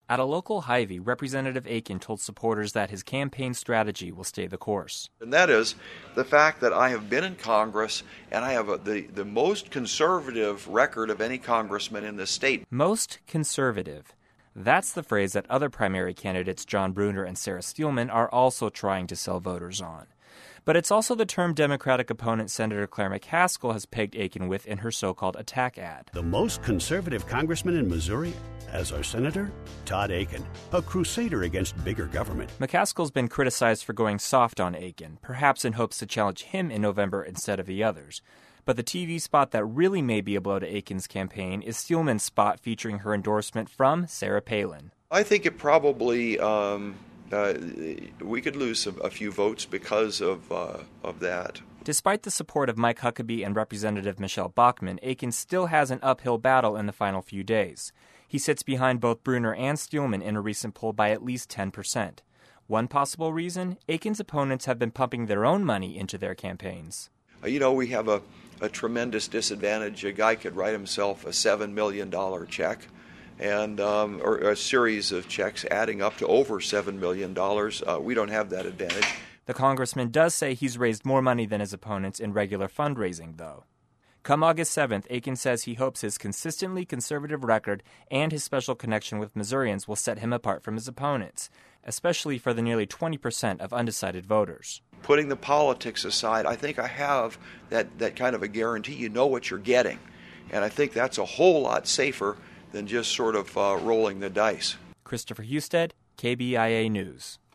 At a local Hy-Vee, Representative Akin told supporters that his campaign strategy will stay the course. And that is the fact that I have been in Congress and I have the most conservative record of any congressman in this state. Most conservative. That's the phrase that other primary candidates John Brunner and Sarah Steelman are also trying to sell voters on. But it's also the term Democratic opponent Senator Claire McCaskill has pegged Akin with in her so-called attack ad. The most conservative congressman in Missouri as our senator, Todd Akin, a crusader against bigger government. McCaskill's been criticized for going soft on Akin, perhaps in hopes to challenge him in November instead of the others. But the TV spot that really may be a blow to Akin's campaign is Steelman's spot featuring her endorsement from Sarah Palin. I think it probably we could lose a few votes because of that. Despite the support of Mike Huckabee and Representative Michelle Bachmann, Akin still has an uphill battle in the final few days. He sits behind both Brunner and Steelman in a recent poll by at least 10%. One possible reason? Akin's opponents have been pumping their own money into their campaigns. We have a tremendous disadvantage. A guy could write himself a $7 million check, and or a series of checks adding up to over $7 million. We don't have that advantage. The congressman does say he's raised more money than his opponents in regular fundraising, though. Come August 7th, Akin says he hopes his consistently conservative record and his special connection with Missourians will set him apart from his opponents, especially for the nearly 20% of undecided voters. Putting the politics aside, I think I have that kind of a guarantee. You know what you're getting. And I think that's a whole lot safer than just sort of rolling the dice. Christopher Husted, KBIA News.